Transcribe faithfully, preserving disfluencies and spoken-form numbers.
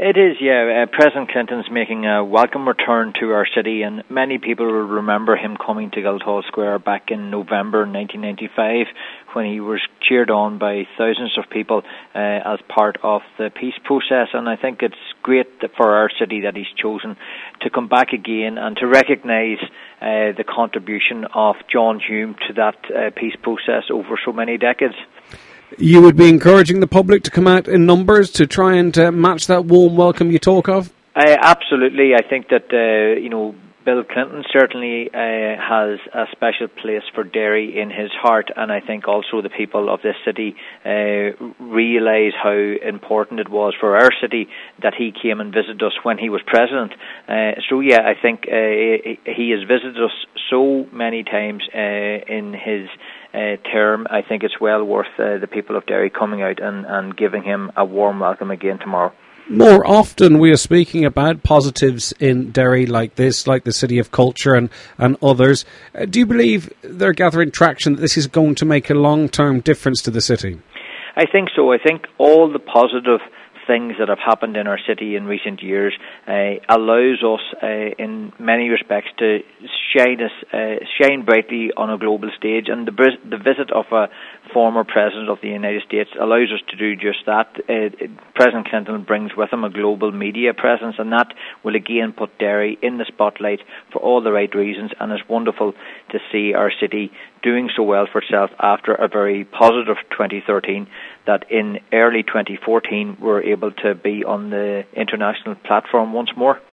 It is, yeah. Uh, President Clinton's making a welcome return to our city, and many people will remember him coming to Guildhall Square back in November nineteen ninety-five when he was cheered on by thousands of people uh, as part of the peace process. And I think it's great for our city that he's chosen to come back again and to recognise uh, the contribution of John Hume to that uh, peace process over so many decades. You would be encouraging the public to come out in numbers to try and uh, match that warm welcome you talk of? Uh, absolutely. I think that, uh, you know, Bill Clinton certainly uh, has a special place for Derry in his heart, and I think also the people of this city uh, realise how important it was for our city that he came and visited us when he was president. Uh, so, yeah, I think uh, he has visited us so many times uh, in his Uh, term. I think it's well worth uh, the people of Derry coming out and, and giving him a warm welcome again tomorrow. More often we are speaking about positives in Derry like this, like the City of Culture and, and others. Uh, do you believe they're gathering traction, that this is going to make a long-term difference to the city? I think so. I think all the positive things that have happened in our city in recent years uh, allows us uh, in many respects to shine us, uh, shine brightly on a global stage, and the, the visit of a former president of the United States allows us to do just that. Uh, President Clinton brings with him a global media presence, and that will again put Derry in the spotlight for all the right reasons, and it's wonderful to see our city doing so well for itself after a very positive twenty thirteen, that in early twenty fourteen we're able to be on the international platform once more.